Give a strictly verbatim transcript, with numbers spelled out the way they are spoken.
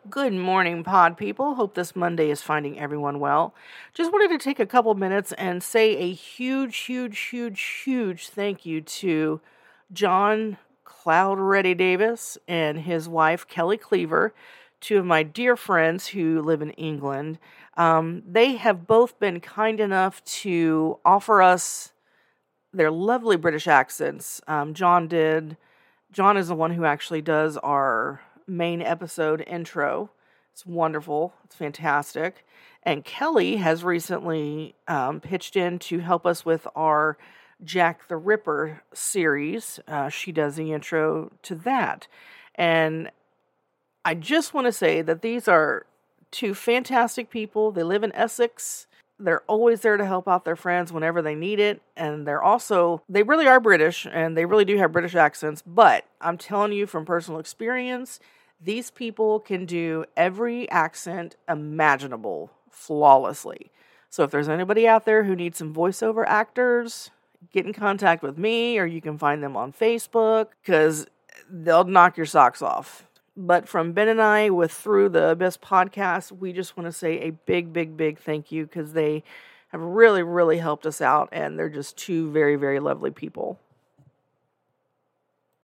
Good morning, pod people. Hope this Monday is finding everyone well. Just wanted to take a couple minutes and say a huge, huge, huge, huge thank you to John Cloud Reddy Davis and his wife, Kelly Cleaver, two of my dear friends who live in England. Um, they have both been kind enough to offer us their lovely British accents. Um, John did. John is the one who actually does our main episode intro. It's wonderful. It's fantastic. And Kelly has recently um, pitched in to help us with our Jack the Ripper series. Uh, she does the intro to that. And I just want to say that these are two fantastic people. They live in Essex. They're always there to help out their friends whenever they need it. And they're also, they really are British, and they really do have British accents. But I'm telling you from personal experience, these people can do every accent imaginable flawlessly. So if there's anybody out there who needs some voiceover actors, get in contact with me, or you can find them on Facebook, because they'll knock your socks off. But from Ben and I with Through the Abyss podcast, we just want to say a big, big, big thank you, because they have really, really helped us out, and they're just two very, very lovely people.